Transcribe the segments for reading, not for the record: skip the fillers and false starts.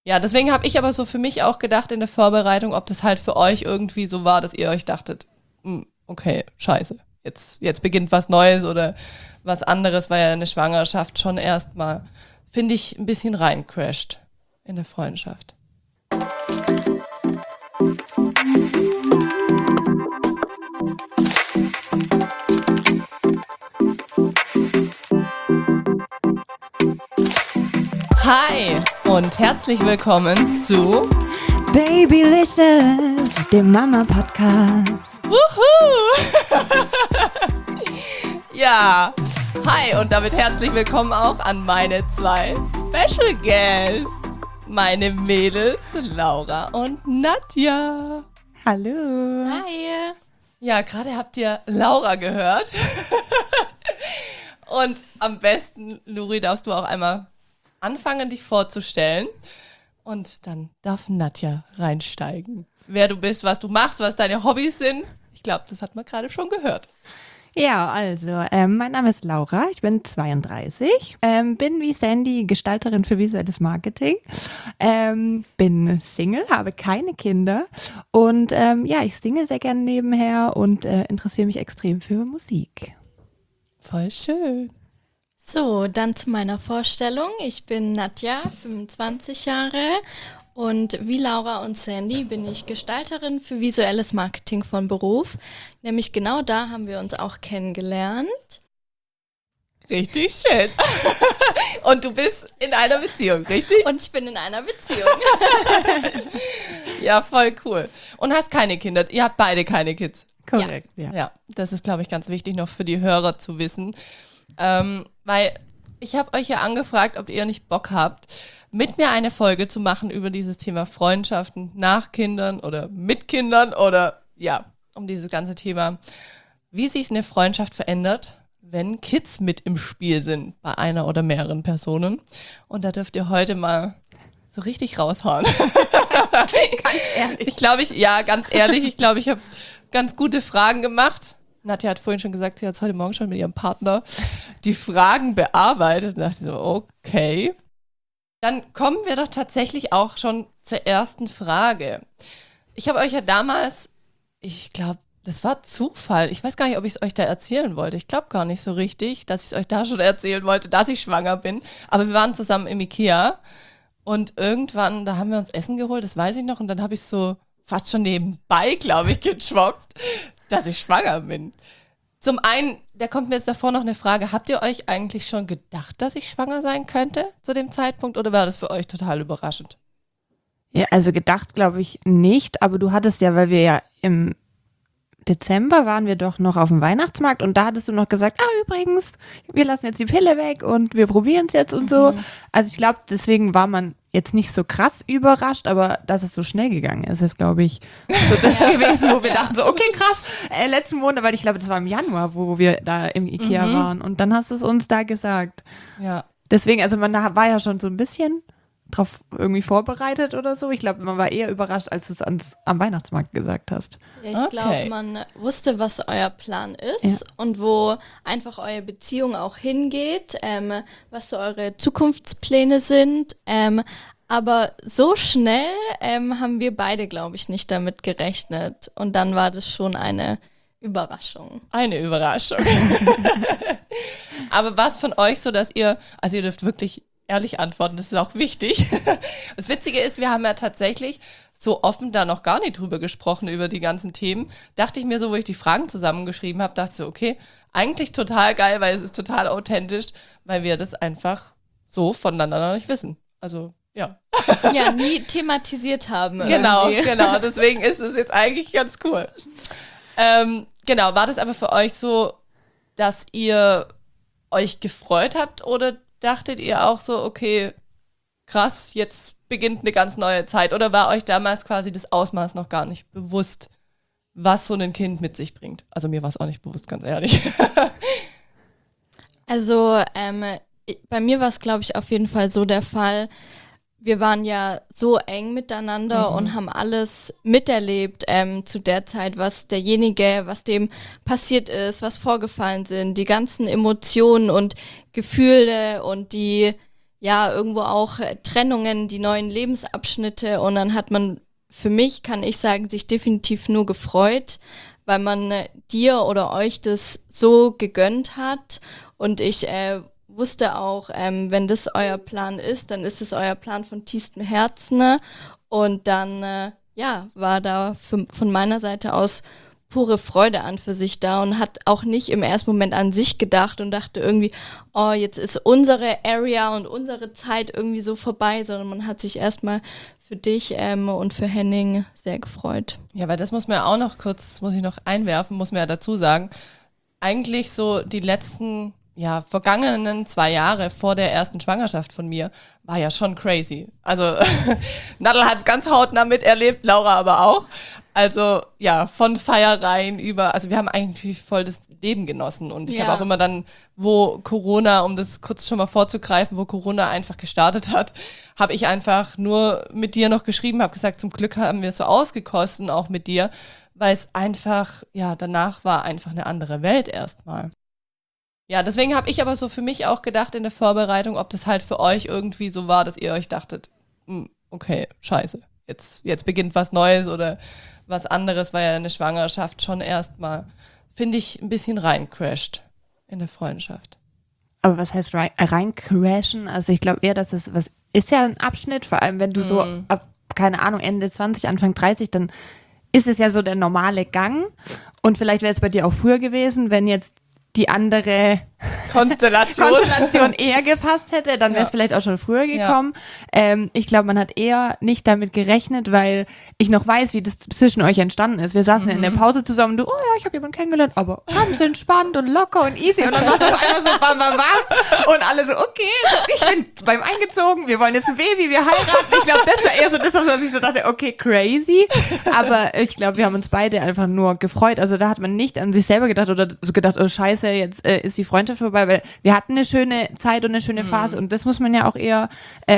Ja, deswegen habe ich aber so für mich auch gedacht in der Vorbereitung, ob das halt für euch irgendwie so war, dass ihr euch dachtet, okay, scheiße, jetzt beginnt was Neues oder was anderes, weil ja eine Schwangerschaft schon erstmal, finde ich, ein bisschen reincrasht in eine Freundschaft. Hi und herzlich willkommen zu Babylicious, dem Mama-Podcast. Wuhu! Ja, hi und damit herzlich willkommen auch an meine zwei Special Guests, meine Mädels Laura und Nadja. Hallo. Hi. Ja, gerade habt ihr Laura gehört. Und am besten, Luri, darfst du auch einmal anfangen, dich vorzustellen. Und dann darf Nadja reinsteigen. Wer du bist, was du machst, was deine Hobbys sind. Ich glaube, das hat man gerade schon gehört. Ja, also, mein Name ist Laura, ich bin 32, bin wie Sandy Gestalterin für visuelles Marketing, bin Single, habe keine Kinder und ja, ich singe sehr gerne nebenher und interessiere mich extrem für Musik. Voll schön. So, dann zu meiner Vorstellung. Ich bin Nadja, 25 Jahre und wie Laura und Sandy bin ich Gestalterin für visuelles Marketing von Beruf. Nämlich genau da haben wir uns auch kennengelernt. Richtig schön. Und du bist in einer Beziehung, richtig? Und ich bin in einer Beziehung. Ja, voll cool. Und hast keine Kinder. Ihr habt beide keine Kids. Korrekt, ja. Ja, das ist, glaube ich, ganz wichtig noch für die Hörer zu wissen. Weil ich habe euch ja angefragt, ob ihr nicht Bock habt, mit mir eine Folge zu machen über dieses Thema Freundschaften nach Kindern oder mit Kindern oder ja, um dieses ganze Thema, wie sich eine Freundschaft verändert, wenn Kids mit im Spiel sind bei einer oder mehreren Personen. Und da dürft ihr heute mal so richtig raushauen. Ganz ehrlich. Ganz ehrlich, ich glaube, ich habe ganz gute Fragen gemacht. Nadja hat vorhin schon gesagt, sie hat heute Morgen schon mit ihrem Partner die Fragen bearbeitet. Da dachte ich so, okay. Dann kommen wir doch tatsächlich auch schon zur ersten Frage. Ich habe euch ja damals, ich glaube, das war Zufall. Ich weiß gar nicht, ob ich es euch da erzählen wollte. Ich glaube gar nicht so richtig, dass ich es euch da schon erzählen wollte, dass ich schwanger bin. Aber wir waren zusammen im Ikea und irgendwann, da haben wir uns Essen geholt, das weiß ich noch. Und dann habe ich so fast schon nebenbei, glaube ich, geschwappt, dass ich schwanger bin. Zum einen, da kommt mir jetzt davor noch eine Frage, habt ihr euch eigentlich schon gedacht, dass ich schwanger sein könnte zu dem Zeitpunkt oder war das für euch total überraschend? Ja, also gedacht glaube ich nicht, aber du hattest ja, weil wir ja im Dezember waren wir doch noch auf dem Weihnachtsmarkt und da hattest du noch gesagt, übrigens, wir lassen jetzt die Pille weg und wir probieren es jetzt und so. Also ich glaube, deswegen war man jetzt nicht so krass überrascht, aber dass es so schnell gegangen ist, ist glaube ich so das gewesen, wo wir dachten so, okay, krass, letzten Monat, weil ich glaube, das war im Januar, wo wir da im Ikea waren und dann hast du es uns da gesagt. Ja. Deswegen, also man war ja schon so ein bisschen drauf irgendwie vorbereitet oder so. Ich glaube, man war eher überrascht, als du es am Weihnachtsmarkt gesagt hast. Ja, ich glaube, man wusste, was euer Plan ist und wo einfach eure Beziehung auch hingeht, was so eure Zukunftspläne sind. Aber so schnell haben wir beide, glaube ich, nicht damit gerechnet. Und dann war das schon eine Überraschung. Eine Überraschung. Aber was von euch so, dass ihr dürft wirklich ehrlich antworten, das ist auch wichtig. Das Witzige ist, wir haben ja tatsächlich so offen da noch gar nicht drüber gesprochen, über die ganzen Themen. Dachte ich mir so, wo ich die Fragen zusammengeschrieben habe, dachte ich so, okay, eigentlich total geil, weil es ist total authentisch, weil wir das einfach so voneinander noch nicht wissen. Also, ja. Ja, nie thematisiert haben. Genau, deswegen ist es jetzt eigentlich ganz cool. Genau, war das aber für euch so, dass ihr euch gefreut habt oder dachtet ihr auch so, okay, krass, jetzt beginnt eine ganz neue Zeit? Oder war euch damals quasi das Ausmaß noch gar nicht bewusst, was so ein Kind mit sich bringt? Also mir war es auch nicht bewusst, ganz ehrlich. Also bei mir war es, glaube ich, auf jeden Fall so der Fall, wir waren ja so eng miteinander und haben alles miterlebt zu der Zeit, was dem passiert ist, was vorgefallen sind, die ganzen Emotionen und Gefühle und die ja, irgendwo auch Trennungen, die neuen Lebensabschnitte und dann hat man für mich, kann ich sagen, sich definitiv nur gefreut, weil man dir oder euch das so gegönnt hat und ich wusste auch, wenn das euer Plan ist, dann ist es euer Plan von tiefstem Herzen, ne? Und dann, war da von meiner Seite aus pure Freude an für sich da und hat auch nicht im ersten Moment an sich gedacht und dachte irgendwie, oh, jetzt ist unsere Area und unsere Zeit irgendwie so vorbei, sondern man hat sich erstmal für dich und für Henning sehr gefreut. Ja, weil das muss man ja auch noch kurz, muss ich noch einwerfen, muss man ja dazu sagen, eigentlich so die letzten, vergangenen 2 Jahre vor der ersten Schwangerschaft von mir war ja schon crazy. Also Nadel hat es ganz hautnah miterlebt, Laura aber auch. Also von Feiereien über, also wir haben eigentlich voll das Leben genossen und ich habe auch immer dann, wo Corona, um das kurz schon mal vorzugreifen, wo Corona einfach gestartet hat, habe ich einfach nur mit dir noch geschrieben, habe gesagt, zum Glück haben wir es so ausgekostet, auch mit dir, weil es einfach, danach war einfach eine andere Welt erstmal. Ja, deswegen habe ich aber so für mich auch gedacht in der Vorbereitung, ob das halt für euch irgendwie so war, dass ihr euch dachtet, okay, scheiße, jetzt beginnt was Neues oder was anderes, weil ja eine Schwangerschaft schon erstmal, finde ich, ein bisschen reincrasht in der Freundschaft. Aber was heißt reincrashen? Also ich glaube eher, dass es was ist ja ein Abschnitt, vor allem wenn du so ab, keine Ahnung, Ende 20, Anfang 30, dann ist es ja so der normale Gang. Und vielleicht wäre es bei dir auch früher gewesen, wenn jetzt die andere Konstellation eher gepasst hätte, dann wäre es vielleicht auch schon früher gekommen. Ja. Ich glaube, man hat eher nicht damit gerechnet, weil ich noch weiß, wie das zwischen euch entstanden ist. Wir saßen in der Pause zusammen und du, ich habe jemanden kennengelernt, aber ganz entspannt und locker und easy. Und dann war es auf einmal so bam, bam, bam. Und alle so, okay, ich bin beim eingezogen, wir wollen jetzt ein Baby, wir heiraten. Ich glaube, das war eher so das, was ich so dachte, okay, crazy. Aber ich glaube, wir haben uns beide einfach nur gefreut. Also da hat man nicht an sich selber gedacht oder so gedacht, oh scheiße, jetzt ist die Freundschaft vorbei, weil wir hatten eine schöne Zeit und eine schöne Phase und das muss man ja auch eher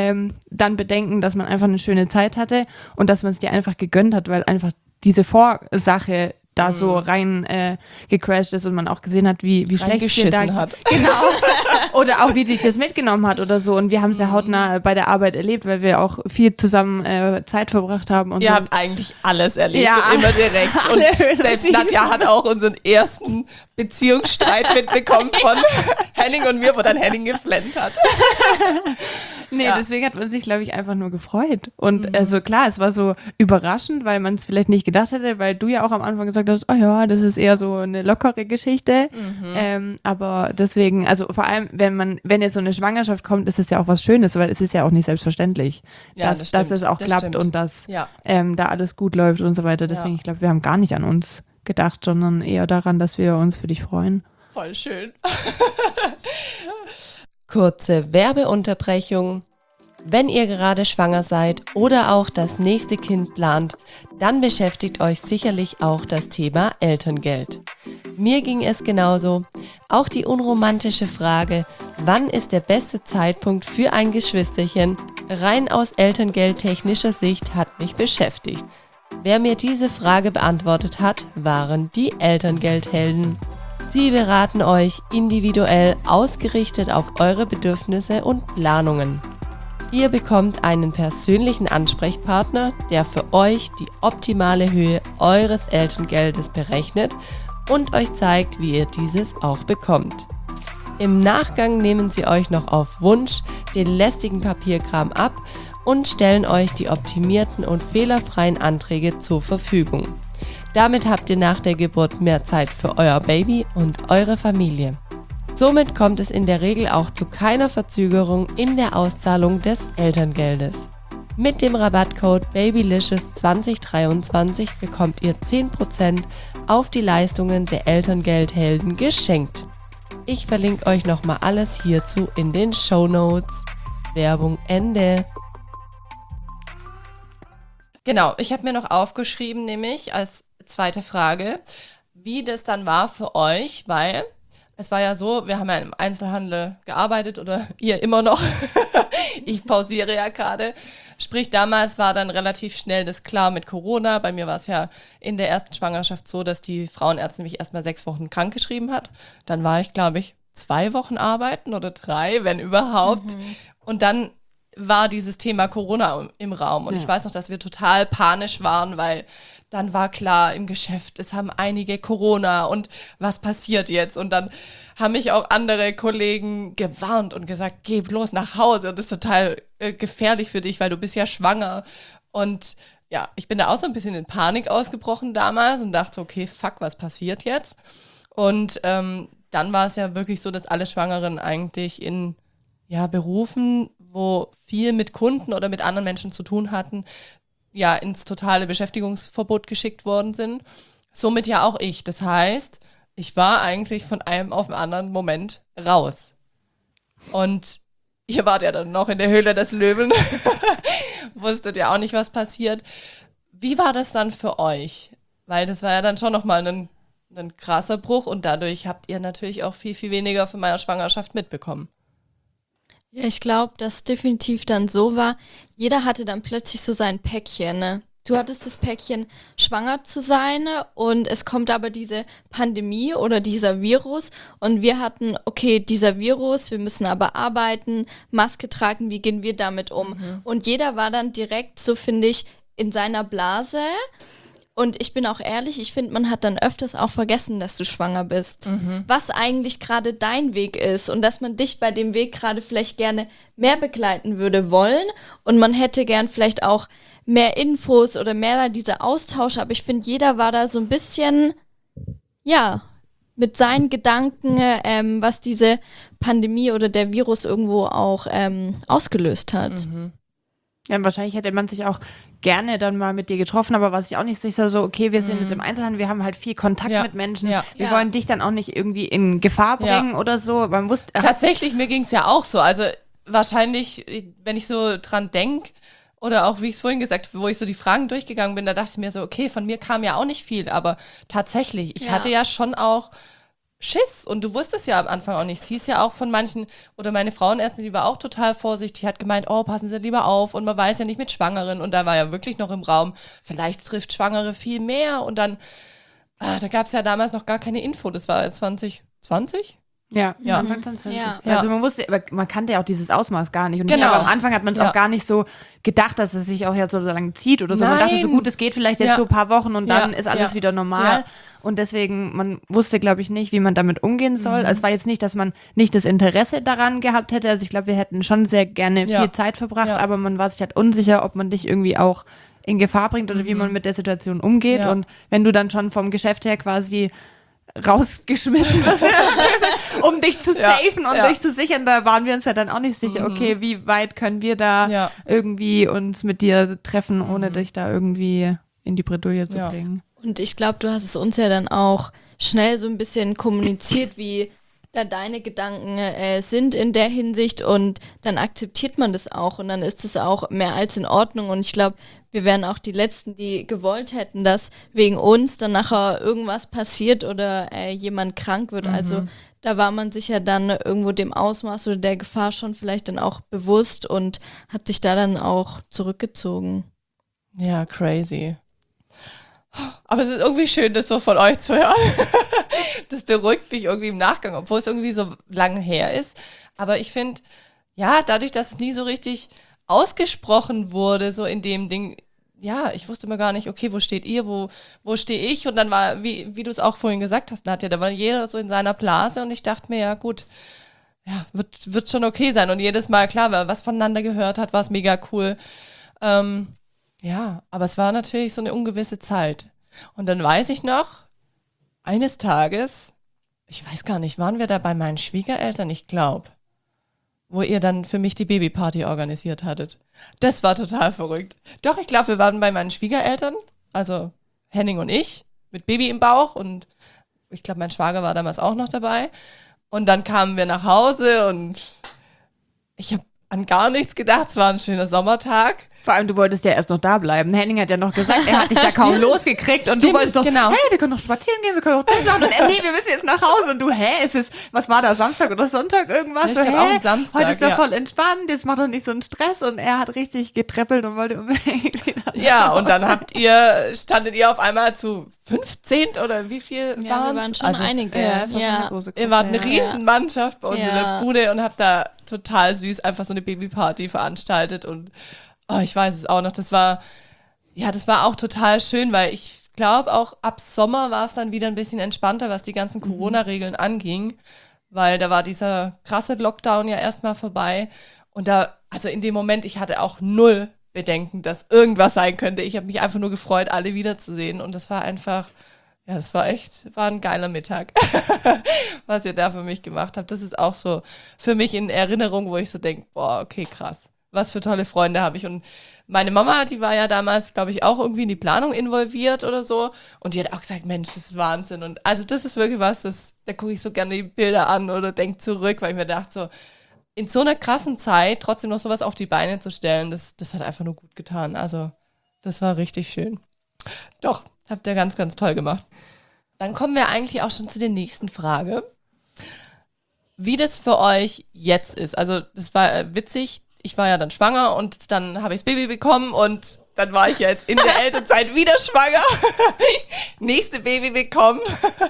dann bedenken, dass man einfach eine schöne Zeit hatte und dass man es dir einfach gegönnt hat, weil einfach diese Vorsache da so rein gecrashed ist und man auch gesehen hat, wie schlecht es dir da hat. Genau. Oder auch, wie dich das mitgenommen hat oder so. Und wir haben es ja hautnah bei der Arbeit erlebt, weil wir auch viel zusammen Zeit verbracht haben. Und Ihr so. habt eigentlich alles erlebt und immer direkt. Und selbst Nadja hat auch unseren ersten Beziehungsstreit mitbekommen von Henning und mir, wo dann Henning geflennt hat. Nee, deswegen hat man sich, glaube ich, einfach nur gefreut. Und also klar, es war so überraschend, weil man es vielleicht nicht gedacht hätte, weil du ja auch am Anfang gesagt hast, das ist eher so eine lockere Geschichte. Aber deswegen, also vor allem, wenn jetzt so eine Schwangerschaft kommt, ist es ja auch was Schönes, weil es ist ja auch nicht selbstverständlich, dass es auch klappt und dass da alles gut läuft und so weiter. Deswegen, ich glaube, wir haben gar nicht an uns gedacht, sondern eher daran, dass wir uns für dich freuen. Voll schön. Kurze Werbeunterbrechung. Wenn ihr gerade schwanger seid oder auch das nächste Kind plant, dann beschäftigt euch sicherlich auch das Thema Elterngeld. Mir ging es genauso. Auch die unromantische Frage, wann ist der beste Zeitpunkt für ein Geschwisterchen, rein aus elterngeldtechnischer Sicht, hat mich beschäftigt. Wer mir diese Frage beantwortet hat, waren die Elterngeldhelden. Sie beraten euch individuell ausgerichtet auf eure Bedürfnisse und Planungen. Ihr bekommt einen persönlichen Ansprechpartner, der für euch die optimale Höhe eures Elterngeldes berechnet und euch zeigt, wie ihr dieses auch bekommt. Im Nachgang nehmen sie euch noch auf Wunsch den lästigen Papierkram ab und stellen euch die optimierten und fehlerfreien Anträge zur Verfügung. Damit habt ihr nach der Geburt mehr Zeit für euer Baby und eure Familie. Somit kommt es in der Regel auch zu keiner Verzögerung in der Auszahlung des Elterngeldes. Mit dem Rabattcode BABYLICIOUS2023 bekommt ihr 10% auf die Leistungen der Elterngeldhelden geschenkt. Ich verlinke euch nochmal alles hierzu in den Shownotes. Werbung Ende. Genau, ich habe mir noch aufgeschrieben, nämlich als zweite Frage, wie das dann war für euch, weil es war ja so, wir haben ja im Einzelhandel gearbeitet oder ihr immer noch. Ich pausiere ja gerade. Sprich, damals war dann relativ schnell das klar mit Corona. Bei mir war es ja in der ersten Schwangerschaft so, dass die Frauenärztin mich erstmal 6 Wochen krank geschrieben hat. Dann war ich, glaube ich, 2 Wochen arbeiten oder 3, wenn überhaupt. Und dann war dieses Thema Corona im Raum. Und ich weiß noch, dass wir total panisch waren, weil dann war klar im Geschäft, es haben einige Corona und was passiert jetzt? Und dann haben mich auch andere Kollegen gewarnt und gesagt, geh bloß nach Hause und das ist total gefährlich für dich, weil du bist ja schwanger. Und ja, ich bin da auch so ein bisschen in Panik ausgebrochen damals und dachte, okay, fuck, was passiert jetzt? Und dann war es ja wirklich so, dass alle Schwangeren eigentlich in Berufen, wo viel mit Kunden oder mit anderen Menschen zu tun hatten, ja, ins totale Beschäftigungsverbot geschickt worden sind. Somit ja auch ich. Das heißt, ich war eigentlich von einem auf den anderen Moment raus. Und ihr wart ja dann noch in der Höhle des Löwen. Wusstet ja auch nicht, was passiert. Wie war das dann für euch? Weil das war ja dann schon nochmal ein krasser Bruch und dadurch habt ihr natürlich auch viel, viel weniger von meiner Schwangerschaft mitbekommen. Ja, ich glaube, dass definitiv dann so war, jeder hatte dann plötzlich so sein Päckchen, ne? Du hattest das Päckchen, schwanger zu sein und es kommt aber diese Pandemie oder dieser Virus und wir hatten, okay, dieser Virus, wir müssen aber arbeiten, Maske tragen, wie gehen wir damit um? Und jeder war dann direkt, so finde ich, in seiner Blase. Und ich bin auch ehrlich, ich finde, man hat dann öfters auch vergessen, dass du schwanger bist. Was eigentlich gerade dein Weg ist und dass man dich bei dem Weg gerade vielleicht gerne mehr begleiten würde wollen. Und man hätte gern vielleicht auch mehr Infos oder mehr dieser Austausch. Aber ich finde, jeder war da so ein bisschen, ja, mit seinen Gedanken, was diese Pandemie oder der Virus irgendwo auch ausgelöst hat. Ja, wahrscheinlich hätte man sich auch gerne dann mal mit dir getroffen, aber was ich auch nicht sicher, so, okay, wir sind jetzt im Einzelhandel, wir haben halt viel Kontakt mit Menschen, wir wollen dich dann auch nicht irgendwie in Gefahr bringen oder so. Man wusste, tatsächlich, mir ging es ja auch so, also wahrscheinlich, wenn ich so dran denke, oder auch, wie ich es vorhin gesagt habe, wo ich so die Fragen durchgegangen bin, da dachte ich mir so, okay, von mir kam ja auch nicht viel, aber tatsächlich, ich hatte ja schon auch Schiss und du wusstest ja am Anfang auch nicht. Es hieß ja auch von manchen, oder meine Frauenärztin, die war auch total vorsichtig, hat gemeint, oh, passen Sie lieber auf und man weiß ja nicht mit Schwangeren und da war ja wirklich noch im Raum, vielleicht trifft Schwangere viel mehr und dann, da gab es ja damals noch gar keine Info, das war 2020? Ja. Anfang 2020. Ja. Also man wusste, aber man kannte ja auch dieses Ausmaß gar nicht. Und Genau. ich glaube, am Anfang hat man es auch gar nicht so gedacht, dass es sich auch jetzt so lange zieht oder so. Man dachte so gut, es geht vielleicht jetzt so ein paar Wochen und dann ist alles wieder normal. Ja. Und deswegen, man wusste, glaube ich, nicht, wie man damit umgehen soll. Also es war jetzt nicht, dass man nicht das Interesse daran gehabt hätte. Also ich glaube, wir hätten schon sehr gerne viel Zeit verbracht, aber man war sich halt unsicher, ob man dich irgendwie auch in Gefahr bringt oder wie man mit der Situation umgeht. Und wenn du dann schon vom Geschäft her quasi rausgeschmissen wirst, um dich zu safen und dich zu sichern, da waren wir uns ja dann auch nicht sicher, okay, wie weit können wir da irgendwie uns mit dir treffen, ohne dich da irgendwie in die Bredouille zu bringen. Und ich glaube, du hast es uns ja dann auch schnell so ein bisschen kommuniziert, wie da deine Gedanken sind in der Hinsicht und dann akzeptiert man das auch und dann ist es auch mehr als in Ordnung und ich glaube, wir wären auch die Letzten, die gewollt hätten, dass wegen uns dann nachher irgendwas passiert oder jemand krank wird. Also da war man sich ja dann irgendwo dem Ausmaß oder der Gefahr schon vielleicht dann auch bewusst und hat sich da dann auch zurückgezogen. Ja, crazy. Aber es ist irgendwie schön, das so von euch zu hören. Das beruhigt mich irgendwie im Nachgang, obwohl es irgendwie so lange her ist. Aber ich finde, ja, dadurch, dass es nie so richtig ausgesprochen wurde, so in dem Ding, ja, ich wusste immer gar nicht, okay, wo steht ihr, wo stehe ich? Und dann war, wie du es auch vorhin gesagt hast, Nadja, da war jeder so in seiner Blase und ich dachte mir, ja gut, ja, wird schon okay sein. Und jedes Mal, klar, wer was voneinander gehört hat, war es mega cool. Ja, aber es war natürlich so eine ungewisse Zeit. Und dann weiß ich noch, eines Tages, ich weiß gar nicht, waren wir da bei meinen Schwiegereltern? Ich glaube, wo ihr dann für mich die Babyparty organisiert hattet. Das war total verrückt. Doch, ich glaube, wir waren bei meinen Schwiegereltern, also Henning und ich, mit Baby im Bauch und ich glaube, mein Schwager war damals auch noch dabei. Und dann kamen wir nach Hause und ich habe an gar nichts gedacht. Es war ein schöner Sommertag. Vor allem, du wolltest ja erst noch da bleiben. Henning hat ja noch gesagt, er hat dich da kaum losgekriegt und du wolltest doch, genau. hey, wir können noch spazieren gehen, wir können noch das machen und nee, wir müssen jetzt nach Hause und du, was war da, Samstag oder Sonntag irgendwas? Ja, ich glaub auch Samstag, heute ist doch ja. voll entspannt, jetzt macht doch nicht so einen Stress und er hat richtig getrippelt und wollte unbedingt wieder. Ja, und dann standet ihr auf einmal zu 15 oder wie viel Ja, waren wir waren schon einige. Ja, es war schon eine große Gruppe. Ihr wart eine ja. Riesenmannschaft bei uns in Ja. der Bude und habt da total süß einfach so eine Babyparty veranstaltet und ich weiß es auch noch, das war auch total schön, weil ich glaube auch ab Sommer war es dann wieder ein bisschen entspannter, was die ganzen Corona-Regeln anging, weil da war dieser krasse Lockdown ja erstmal vorbei und also in dem Moment, ich hatte auch null Bedenken, dass irgendwas sein könnte. Ich habe mich einfach nur gefreut, alle wiederzusehen und das war einfach, ja, das war ein geiler Mittag, was ihr da für mich gemacht habt. Das ist auch so für mich in Erinnerung, wo ich so denke, boah, okay, krass. Was für tolle Freunde habe ich. Und meine Mama, die war ja damals, glaube ich, auch irgendwie in die Planung involviert oder so. Und die hat auch gesagt, Mensch, das ist Wahnsinn. Und also das ist wirklich was, da gucke ich so gerne die Bilder an oder denke zurück, weil ich mir dachte, so in so einer krassen Zeit trotzdem noch sowas auf die Beine zu stellen, das hat einfach nur gut getan. Also das war richtig schön. Doch, habt ihr ganz, ganz toll gemacht. Dann kommen wir eigentlich auch schon zu der nächsten Frage. Wie das für euch jetzt ist. Also das war witzig. Ich war ja dann schwanger und dann habe ich das Baby bekommen und dann war ich jetzt in der Elternzeit wieder schwanger. Nächste Baby bekommen.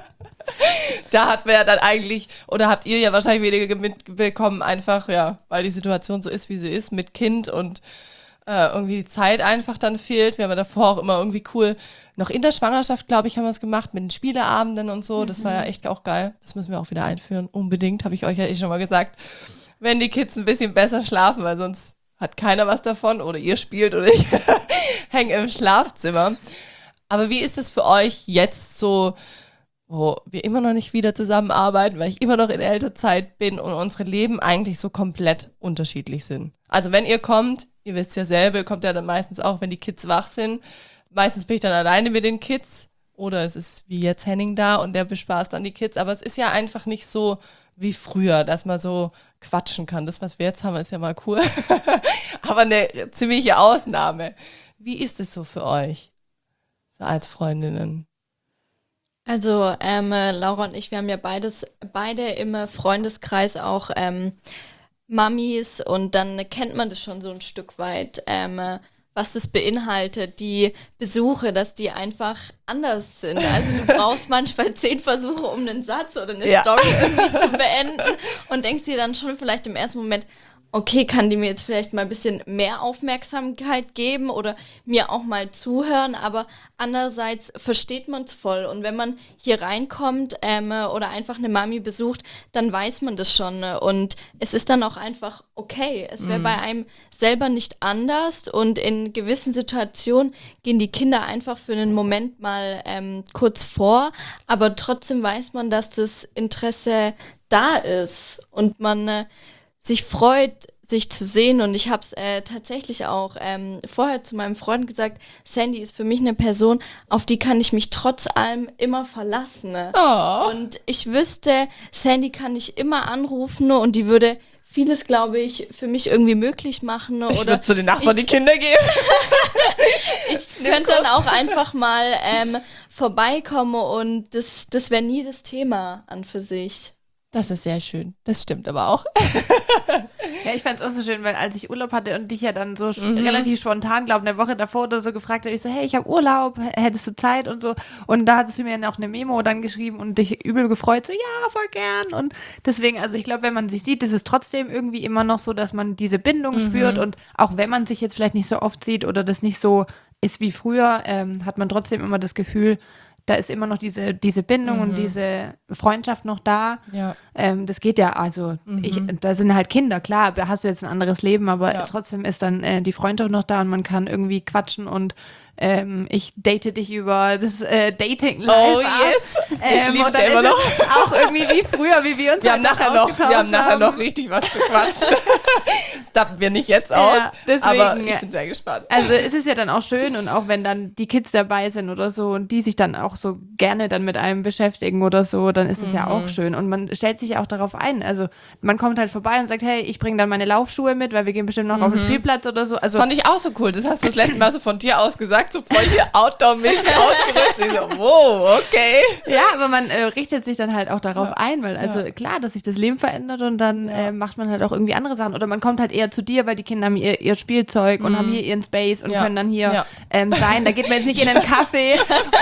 Da hat man ja dann eigentlich, oder habt ihr ja wahrscheinlich weniger mitbekommen, einfach, ja, weil die Situation so ist, wie sie ist, mit Kind und irgendwie die Zeit einfach dann fehlt. Wir haben ja davor auch immer irgendwie cool, noch in der Schwangerschaft, glaube ich, haben wir es gemacht, mit den Spieleabenden und so. Das war ja echt auch geil. Das müssen wir auch wieder einführen, unbedingt, habe ich euch ja eh schon mal gesagt. Wenn die Kids ein bisschen besser schlafen, weil sonst hat keiner was davon oder ihr spielt oder ich hänge im Schlafzimmer. Aber wie ist es für euch jetzt so, wo wir immer noch nicht wieder zusammenarbeiten, weil ich immer noch in Elternzeit bin und unsere Leben eigentlich so komplett unterschiedlich sind? Also wenn ihr kommt, ihr wisst ja selber, ihr kommt ja dann meistens auch, wenn die Kids wach sind. Meistens bin ich dann alleine mit den Kids oder es ist wie jetzt Henning da und der bespaßt dann die Kids. Aber es ist ja einfach nicht so wie früher, dass man so quatschen kann. Das, was wir jetzt haben, ist ja mal cool. Aber eine ziemliche Ausnahme. Wie ist es so für euch, so als Freundinnen? Also Laura und ich, wir haben ja beide im Freundeskreis auch Mamis und dann kennt man das schon so ein Stück weit, was das beinhaltet, die Besuche, dass die einfach anders sind. Also du brauchst manchmal 10 Versuche, um einen Satz oder eine Story irgendwie zu beenden und denkst dir dann schon vielleicht im ersten Moment, okay, kann die mir jetzt vielleicht mal ein bisschen mehr Aufmerksamkeit geben oder mir auch mal zuhören, aber andererseits versteht man es voll und wenn man hier reinkommt oder einfach eine Mami besucht, dann weiß man das schon und es ist dann auch einfach okay. Es wäre bei einem selber nicht anders und in gewissen Situationen gehen die Kinder einfach für einen Moment mal kurz vor, aber trotzdem weiß man, dass das Interesse da ist und man sich freut, sich zu sehen und ich habe es tatsächlich auch vorher zu meinem Freund gesagt, Sandy ist für mich eine Person, auf die kann ich mich trotz allem immer verlassen. Oh. Und ich wüsste, Sandy kann ich immer anrufen und die würde vieles, glaube ich, für mich irgendwie möglich machen. Ich würde zu den Nachbarn die Kinder geben. Ich könnte dann auch einfach mal vorbeikommen und das wäre nie das Thema an für sich. Das ist sehr schön. Das stimmt aber auch. Ja, ich fand es auch so schön, weil als ich Urlaub hatte und dich ja dann so relativ spontan, glaube eine Woche davor oder so gefragt habe, ich so, hey, ich habe Urlaub, hättest du Zeit und so. Und da hattest du mir dann auch eine Memo dann geschrieben und dich übel gefreut, so, ja, voll gern. Und deswegen, also ich glaube, wenn man sich sieht, ist es trotzdem irgendwie immer noch so, dass man diese Bindung spürt und auch wenn man sich jetzt vielleicht nicht so oft sieht oder das nicht so ist wie früher, hat man trotzdem immer das Gefühl, da ist immer noch diese Bindung und diese Freundschaft noch da. Ja. Das geht ja, also da sind halt Kinder, klar, da hast du jetzt ein anderes Leben, aber Ja. trotzdem ist dann die Freundschaft noch da und man kann irgendwie quatschen und ich date dich über das Dating Live. Oh yes, ich lieb's ja immer noch. Auch irgendwie wie früher, wie wir uns Wir haben nachher noch richtig was zu quatschen. Das dappen wir nicht jetzt aus, deswegen, aber ich bin sehr gespannt. Also es ist ja dann auch schön und auch wenn dann die Kids dabei sind oder so und die sich dann auch so gerne dann mit einem beschäftigen oder so, dann ist es ja auch schön und man stellt sich auch darauf ein. Also man kommt halt vorbei und sagt, hey, ich bringe dann meine Laufschuhe mit, weil wir gehen bestimmt noch auf den Spielplatz oder so. Also das fand ich auch so cool. Das hast du das letzte Mal so von dir aus gesagt, so voll hier outdoor-mäßig ausgerüstet. Ich so, wow, okay. ja, aber man richtet sich dann halt auch darauf ein, weil also klar, dass sich das Leben verändert und dann macht man halt auch irgendwie andere Sachen. Oder man kommt halt eher zu dir, weil die Kinder haben ihr Spielzeug und haben hier ihren Space und können dann hier sein. Da geht man jetzt nicht in einen Kaffee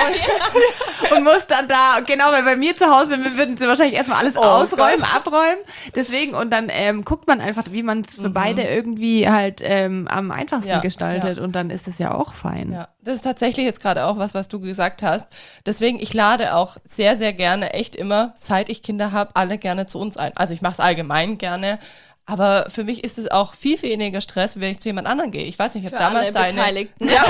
und muss dann da, genau, weil bei mir zu Hause würden sie wahrscheinlich erstmal alles ausräumen, abräumen. Deswegen, und dann guckt man einfach, wie man es für beide irgendwie halt am einfachsten gestaltet und dann ist es ja auch fein. Ja, das ist tatsächlich jetzt gerade auch was du gesagt hast. Deswegen, ich lade auch sehr, sehr gerne, echt immer, seit ich Kinder habe, alle gerne zu uns ein. Also ich mache es allgemein gerne, aber für mich ist es auch viel, viel weniger Stress, wenn ich zu jemand anderem gehe. Ich weiß nicht, ich habe damals alle Beteiligten. Ja.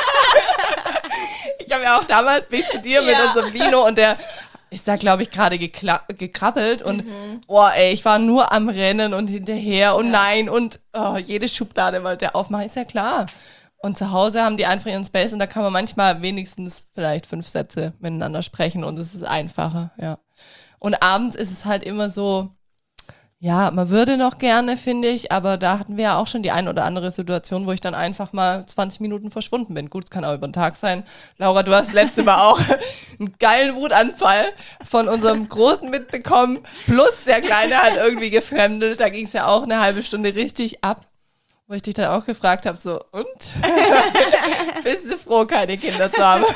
Ich habe ja auch damals, bin ich zu dir mit unserem Lino und der ist da, glaube ich, gerade gekrabbelt und ich war nur am Rennen und hinterher und nein und jede Schublade wollte er aufmachen, ist ja klar. Und zu Hause haben die einfach ihren Space und da kann man manchmal wenigstens vielleicht 5 Sätze miteinander sprechen und es ist einfacher, ja. Und abends ist es halt immer so, ja, man würde noch gerne, finde ich, aber da hatten wir ja auch schon die ein oder andere Situation, wo ich dann einfach mal 20 Minuten verschwunden bin. Gut, es kann auch über den Tag sein. Laura, du hast letztes Mal auch einen geilen Wutanfall von unserem Großen mitbekommen, plus der Kleine hat irgendwie gefremdelt. Da ging es ja auch eine halbe Stunde richtig ab, wo ich dich dann auch gefragt habe, so, und? Bist du froh, keine Kinder zu haben?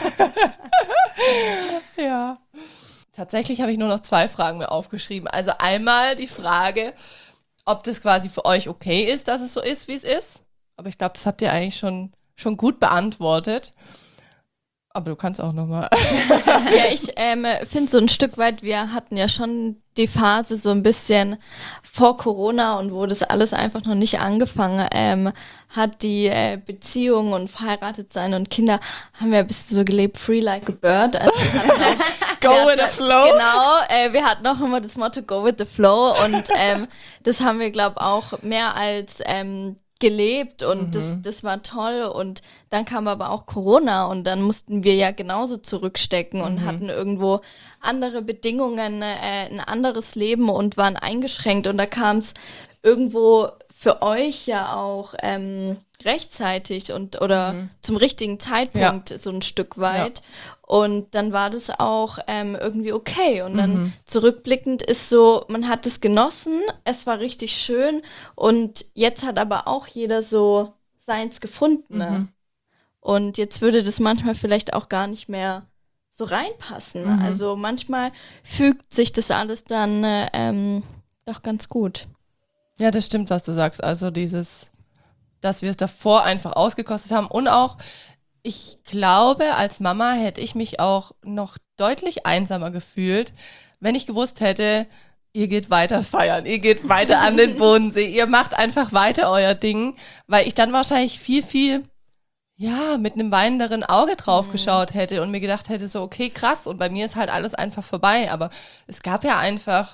Ja. Tatsächlich habe ich nur noch 2 Fragen mir aufgeschrieben. Also einmal die Frage, ob das quasi für euch okay ist, dass es so ist, wie es ist. Aber ich glaube, das habt ihr eigentlich schon gut beantwortet. Aber du kannst auch nochmal. Ja, ich finde so ein Stück weit, wir hatten ja schon die Phase so ein bisschen vor Corona und wo das alles einfach noch nicht angefangen hat, die Beziehung und verheiratet sein und Kinder haben wir ein bisschen so gelebt, free like a bird. Also wir hatten auch, Go with the flow. Genau, wir hatten auch immer das Motto Go with the flow und das haben wir, glaube ich, auch mehr als gelebt und das war toll und dann kam aber auch Corona und dann mussten wir ja genauso zurückstecken und hatten irgendwo andere Bedingungen, ein anderes Leben und waren eingeschränkt und da kam es irgendwo für euch ja auch rechtzeitig oder zum richtigen Zeitpunkt so ein Stück weit. Und dann war das auch irgendwie okay. Und dann zurückblickend ist so, man hat es genossen, es war richtig schön und jetzt hat aber auch jeder so seins gefunden. Ne? Und jetzt würde das manchmal vielleicht auch gar nicht mehr so reinpassen. Also manchmal fügt sich das alles dann doch ganz gut. Ja, das stimmt, was du sagst. Also dass wir es davor einfach ausgekostet haben und auch, ich glaube, als Mama hätte ich mich auch noch deutlich einsamer gefühlt, wenn ich gewusst hätte, ihr geht weiter feiern, ihr geht weiter an den Bodensee, ihr macht einfach weiter euer Ding, weil ich dann wahrscheinlich viel, mit einem weinenderen Auge drauf geschaut hätte und mir gedacht hätte, so okay, krass, und bei mir ist halt alles einfach vorbei, aber es gab ja einfach,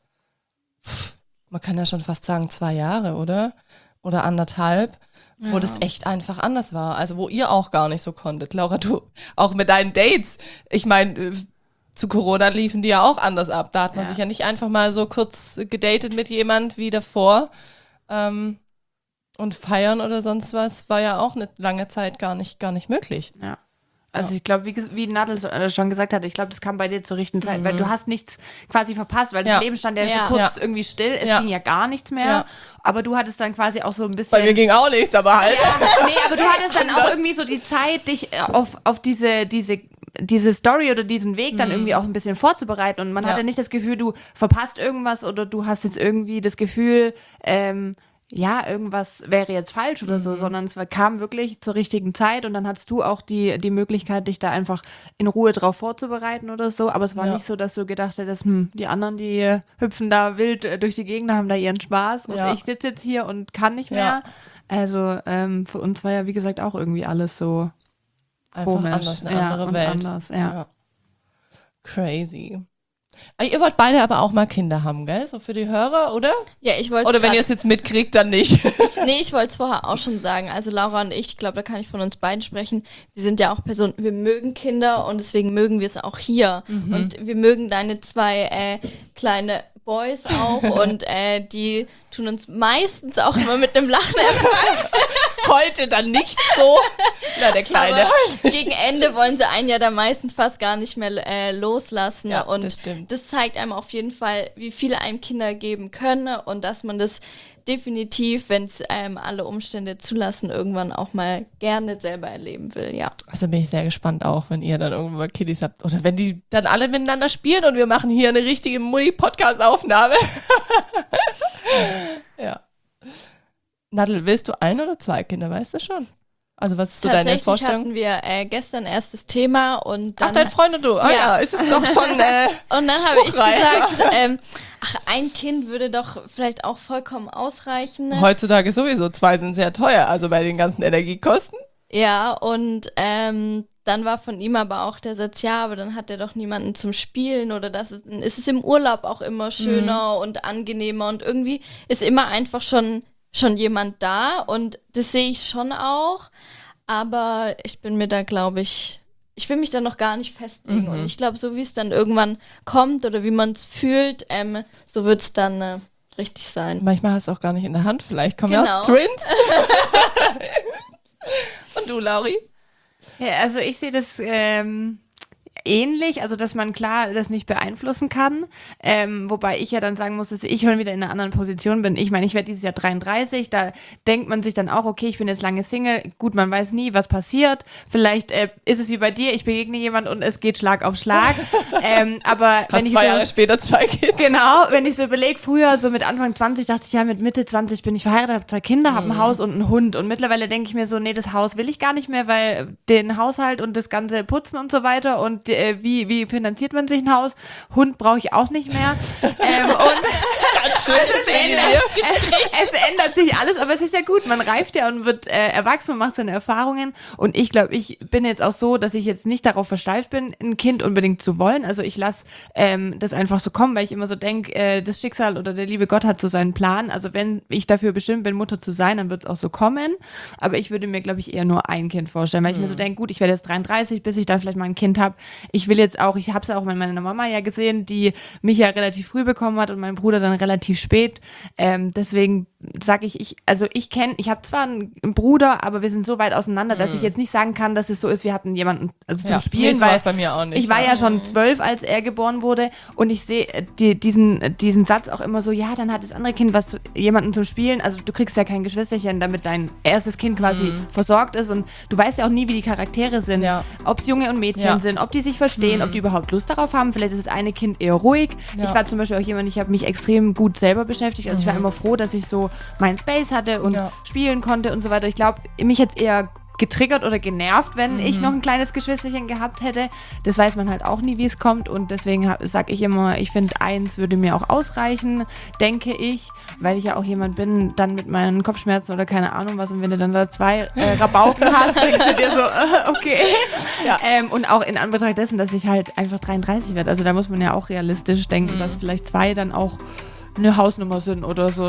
man kann ja schon fast sagen 2 Jahre, oder? Oder 1,5, wo das echt einfach anders war. Also wo ihr auch gar nicht so konntet. Laura, du auch mit deinen Dates. Ich meine, zu Corona liefen die ja auch anders ab. Da hat man sich ja nicht einfach mal so kurz gedatet mit jemand wie davor. Und feiern oder sonst was war ja auch eine lange Zeit gar nicht möglich. Ja. Also ich glaube, wie Nadel schon gesagt hat, ich glaube, das kam bei dir zur richtigen Zeit, weil du hast nichts quasi verpasst, weil das Leben stand ja so kurz irgendwie still, es ging ja gar nichts mehr, aber du hattest dann quasi auch so ein bisschen... Bei mir ging auch nichts, aber halt... Ja, nee, aber du hattest dann auch irgendwie so die Zeit, dich auf diese Story oder diesen Weg dann irgendwie auch ein bisschen vorzubereiten und man hatte nicht das Gefühl, du verpasst irgendwas oder du hast jetzt irgendwie das Gefühl, irgendwas wäre jetzt falsch oder so, sondern es kam wirklich zur richtigen Zeit und dann hattest du auch die Möglichkeit, dich da einfach in Ruhe drauf vorzubereiten oder so, aber es war nicht so, dass du gedacht hättest, die anderen, die hüpfen da wild durch die Gegend, haben da ihren Spaß und ich sitze jetzt hier und kann nicht mehr. Also für uns war ja, wie gesagt, auch irgendwie alles so Einfach komisch. anders, eine andere Welt. Anders, ja. Crazy. Ihr wollt beide aber auch mal Kinder haben, gell? So für die Hörer, oder? Ja, ich wollte Oder wenn ihr es jetzt mitkriegt, dann nicht. ich wollte es vorher auch schon sagen. Also Laura und ich glaube, da kann ich von uns beiden sprechen. Wir sind ja auch Personen, wir mögen Kinder und deswegen mögen wir es auch hier. Und wir mögen deine 2 kleine Boys auch und die tun uns meistens auch immer mit einem Lachen empfangen. Heute dann nicht so. Na, der Kleine. Aber gegen Ende wollen sie einen ja dann meistens fast gar nicht mehr loslassen. Ja, und das stimmt. das zeigt einem auf jeden Fall, wie viele einem Kinder geben können und dass man das definitiv, wenn es alle Umstände zulassen, irgendwann auch mal gerne selber erleben will, ja. Also bin ich sehr gespannt auch, wenn ihr dann irgendwann mal Kiddies habt. Oder wenn die dann alle miteinander spielen und wir machen hier eine richtige Mutti-Podcast-Aufnahme. Ja. Nadel, willst du 1 oder 2 Kinder, weißt du schon? Also was ist so deine Tatsächlich Vorstellung? hatten wir gestern erstes Thema und dann... Ach, dein Freund und du. Ah ja, ist es doch schon und dann habe ich spruchreif. gesagt, ein Kind würde doch vielleicht auch vollkommen ausreichen. Heutzutage sowieso, 2 sind sehr teuer, also bei den ganzen Energiekosten. Ja, und dann war von ihm aber auch der Satz, ja, aber dann hat er doch niemanden zum Spielen oder dann ist es im Urlaub auch immer schöner und angenehmer und irgendwie ist immer einfach schon jemand da und das sehe ich schon auch, aber ich bin mir da, glaube ich will mich da noch gar nicht festlegen und ich glaube, so wie es dann irgendwann kommt oder wie man es fühlt, so wird es dann richtig sein. Manchmal hast du auch gar nicht in der Hand, vielleicht kommen ja Genau. auch Twins. Und du, Lauri? Ja, also ich sehe das ähnlich, also dass man klar das nicht beeinflussen kann, wobei ich ja dann sagen muss, dass ich schon wieder in einer anderen Position bin. Ich meine, ich werde dieses Jahr 33, da denkt man sich dann auch, okay, ich bin jetzt lange Single, gut, man weiß nie, was passiert, vielleicht ist es wie bei dir, ich begegne jemand und es geht Schlag auf Schlag, aber wenn Hast ich 2 so, Jahre später 2 Kids. genau, wenn ich so überlege, früher so mit Anfang 20 dachte ich, ja, mit Mitte 20 bin ich verheiratet, habe 2 Kinder, habe ein Haus und einen Hund und mittlerweile denke ich mir so, nee, das Haus will ich gar nicht mehr, weil den Haushalt und das ganze Putzen und so weiter und wie finanziert man sich ein Haus? Hund brauche ich auch nicht mehr. Und Ganz schön. es ändert sich alles, aber es ist ja gut, man reift ja und wird erwachsen und macht seine Erfahrungen und ich glaube, ich bin jetzt auch so, dass ich jetzt nicht darauf versteift bin, ein Kind unbedingt zu wollen, also ich lasse das einfach so kommen, weil ich immer so denke, das Schicksal oder der liebe Gott hat so seinen Plan, also wenn ich dafür bestimmt bin, Mutter zu sein, dann wird es auch so kommen, aber ich würde mir, glaube ich, eher nur ein Kind vorstellen, weil ich mir so denke, gut, ich werde jetzt 33, bis ich dann vielleicht mal ein Kind habe, ich will jetzt auch, ich habe es auch mit meiner Mama ja gesehen, die mich ja relativ früh bekommen hat und mein Bruder dann relativ spät. Deswegen sage ich habe zwar einen Bruder, aber wir sind so weit auseinander, dass ich jetzt nicht sagen kann, dass es so ist, wir hatten jemanden zum Spielen. So war es bei mir auch nicht. Ich war ja schon 12, als er geboren wurde und ich sehe diesen Satz auch immer so, ja, dann hat das andere Kind jemanden zum Spielen. Also du kriegst ja kein Geschwisterchen, damit dein erstes Kind quasi versorgt ist und du weißt ja auch nie, wie die Charaktere sind. Ja. Ob es Junge und Mädchen sind, ob die sich verstehen, ob die überhaupt Lust darauf haben. Vielleicht ist das eine Kind eher ruhig. Ja. Ich war zum Beispiel auch jemand, ich habe mich extrem gut selber beschäftigt. Also ich war immer froh, dass ich so meinen Space hatte und spielen konnte und so weiter. Ich glaube, mich jetzt eher getriggert oder genervt, wenn ich noch ein kleines Geschwisterchen gehabt hätte. Das weiß man halt auch nie, wie es kommt und deswegen sage ich immer, ich finde 1 würde mir auch ausreichen, denke ich, weil ich ja auch jemand bin, dann mit meinen Kopfschmerzen oder keine Ahnung was und wenn du dann da 2 Rabauken hast, denkst du dir so, okay. Ja. Und auch in Anbetracht dessen, dass ich halt einfach 33 werde, also da muss man ja auch realistisch denken, dass vielleicht 2 dann auch eine Hausnummer sind oder so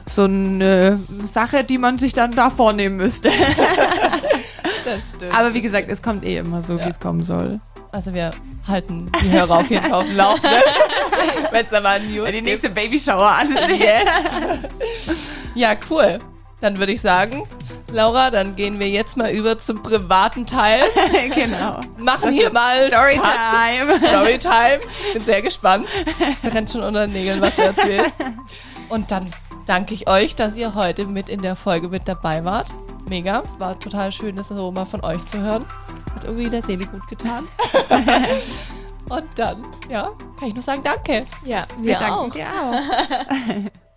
eine Sache, die man sich dann da vornehmen müsste. Das stimmt. Aber wie gesagt, es kommt immer so, wie es kommen soll. Also wir halten die Hörer auf jeden Fall auf dem Laufenden. Wenn es da mal News Die gibt. nächste Babyshower ansteht. Yes. Ja, cool. Dann würde ich sagen, Laura, dann gehen wir jetzt mal über zum privaten Teil. Genau. Machen hier mal Storytime. Storytime. Bin sehr gespannt. Brennt schon unter den Nägeln, was du erzählst. Und dann danke ich euch, dass ihr heute mit in der Folge mit dabei wart. Mega. War total schön, das so mal von euch zu hören. Hat irgendwie der Seele gut getan. Und dann, ja, kann ich nur sagen, danke. Ja, Wir wir auch. danken dir auch.